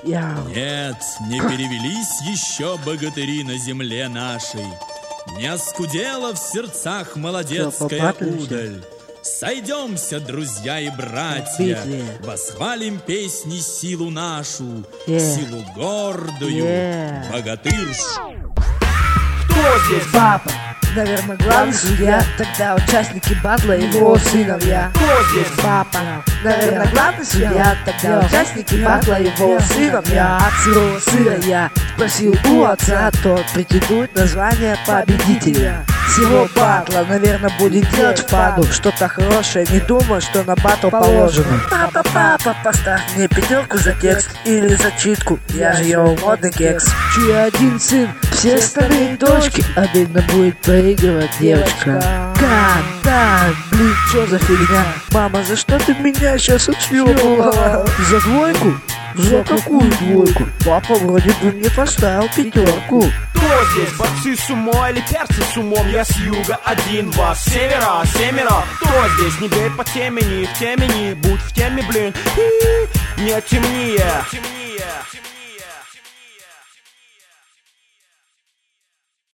Нет, не перевелись еще богатыри на земле нашей. Не оскудела в сердцах молодецкая удаль. Сойдемся, друзья и братья, восхвалим песни силу нашу, силу гордую, богатырскую. Кто здесь папа? Наверное, главный судья. Тогда участники батла его сыновья. Кто здесь папа? Наверное, главный судья. Тогда участники батла его сыновья. От сырого сыра я спросил у отца, тот претендует на звание победителя всего батла. Наверное, будет делать впаду что-то хорошее, не думаю, что на батл положено. Папа, поставь мне 5 за текст или за читку. Я же его модный кекс. Чуй один сын, все остальные дочки. Обидно будет проигрывать девочка. Так, блин, что за фигня? Мама, за что ты меня сейчас отшлёпала? За двойку? За какую двойку? Папа вроде бы мне поставил 5. Кто здесь? Борцы с умом или перцы с умом? Я с юга, один вас, севера, 7. Кто здесь? Не бей по темени, в темени, будь в теме, блин. Не темнее.